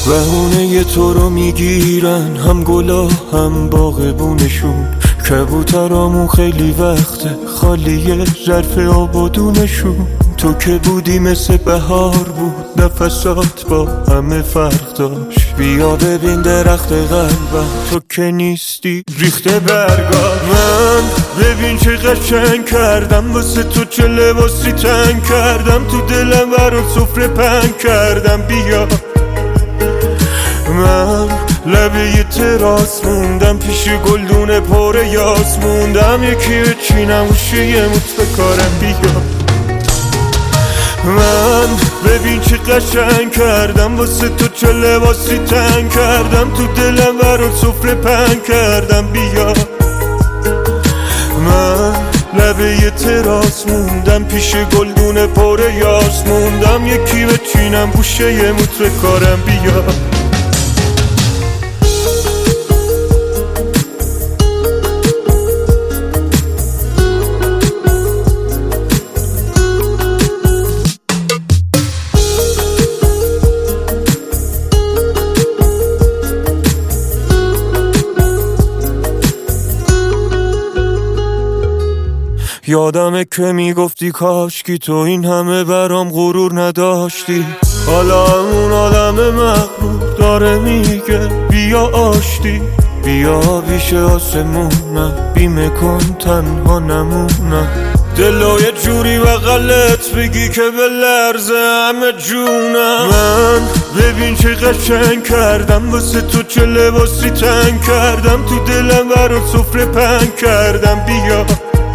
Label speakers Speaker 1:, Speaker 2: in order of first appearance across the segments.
Speaker 1: بهونه تو رو میگیرن هم گلا هم باغبونشون، کبوترامون خیلی وقته خالیه ظرف آبادونشون. تو که بودی مثل بهار بود، نفسات با همه فرق داشت. بیا ببین درخت قلبم، تو که نیستی ریخته برگا. من ببین چه قشنگ کردم واسه تو، چه لباسی تنگ کردم تو دلم، برات سفره پنگ کردم. بیا من لبه تراس موندم، پیش گلدون پر یاس موندم. یکی بچینم گوشه یه موت بکارم. بیا من ببین چه قشنگ کردم واسه تو، چه لباسی تنگ کردم تو دلم، برات سفره پنگ کردم. بیا من لبه تراس موندم، پیش گلدون پر یاس موندم. یکی بچینم گوشه یه موت بکارم. بیا یادمه که میگفتی کاشکی تو این همه برام غرور نداشتی. حالا اون آدم مغرور داره میگه بیا آشتی. بیا پیش آسمونم، بیمه کن تنها نمونم. دلو یه جوری بغلت بگی که به لرزه همه جونم. من ببین چه قشنگ کردم واسه تو، چه لباسی تنگ کردم تو دلم، برات سفره پنگ کردم. بیا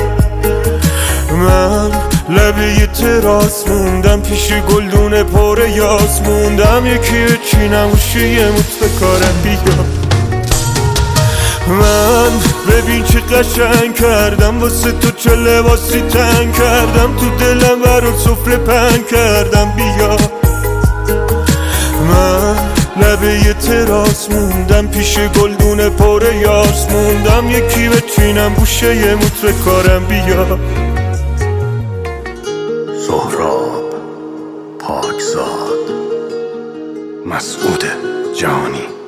Speaker 1: من لبه تراس موندم، پیش گلدون پر یاس موندم. یکی بچینم گوشه یه موت بکارم. بیا من ببین چه قشنگ کردم واسه تو، چه لباسی تنگ کردم تو دلم، برات سفره پنگ کردم. بیا من لبه تراس موندم، پیش گلدون پر یاس موندم. یکی بچینم گوشه یه موت بکارم. بیا
Speaker 2: سهراب پاکزاد، مسعود جهانی.